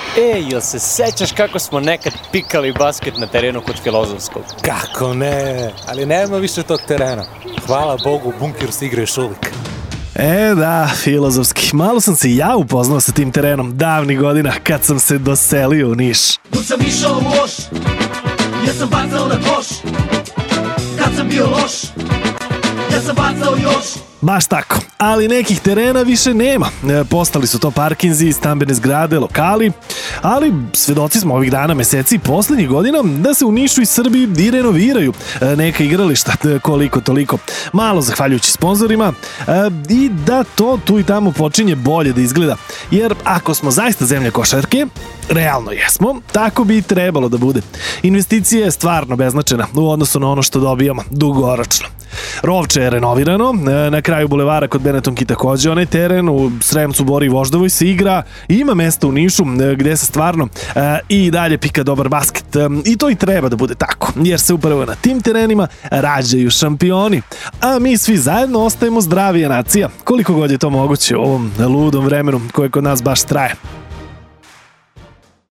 Jel se sećaš kako smo nekad pikali basket na terenu kod Filozofskog? Kako ne, ali nema više tog terena. Hvala Bogu, bunker se igra još uvijek. Da, Filozofski. Malo sam se ja upoznao sa tim terenom davnih godina kad sam se doselio u Niš. Dok sam išao u loš, ja sam bacao na koš. Kad sam bio loš, ja sam bacao još. Baš tako, ali nekih terena više nema. Postali su to parkinzi, stambene zgrade, lokali, ali svedoci smo ovih dana, meseci i poslednjih godina da se u Nišu i Srbiji i renoviraju neka igrališta, koliko toliko. Malo zahvaljujući sponzorima i da to tu i tamo počinje bolje da izgleda. Jer ako smo zaista zemlja košarke, realno jesmo, tako bi i trebalo da bude. Investicija je stvarno beznačajna u odnosu na ono što dobijamo dugoročno. Rovče je renovirano, na kraju bulevara kod Benettonki takođe onaj teren, u Sremcu, Bori i Voždovoj se igra, ima mesta u Nišu gde se stvarno i dalje pika dobar basket i to i treba da bude tako, jer se upravo na tim terenima rađaju šampioni, a mi svi zajedno ostajemo zdravija nacija, koliko god je to moguće u ovom ludom vremenu koje kod nas baš traje.